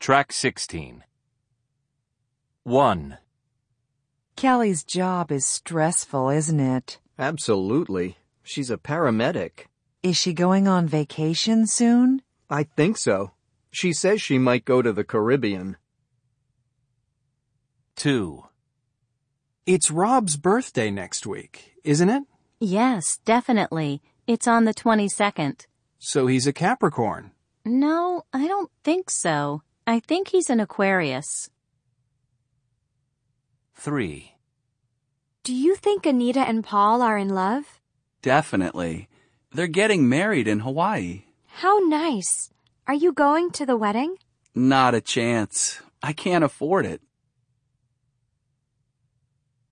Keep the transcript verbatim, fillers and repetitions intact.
Track sixteen. one. Kelly's job is stressful, isn't it? Absolutely. She's a paramedic. Is she going on vacation soon? I think so. She says she might go to the Caribbean. two. It's Rob's birthday next week, isn't it? Yes, definitely. It's on the twenty-second. So he's a Capricorn. No, I don't think so. I think he's an Aquarius. three. Do you think Anita and Paul are in love? Definitely. They're getting married in Hawaii. How nice. Are you going to the wedding? Not a chance. I can't afford it.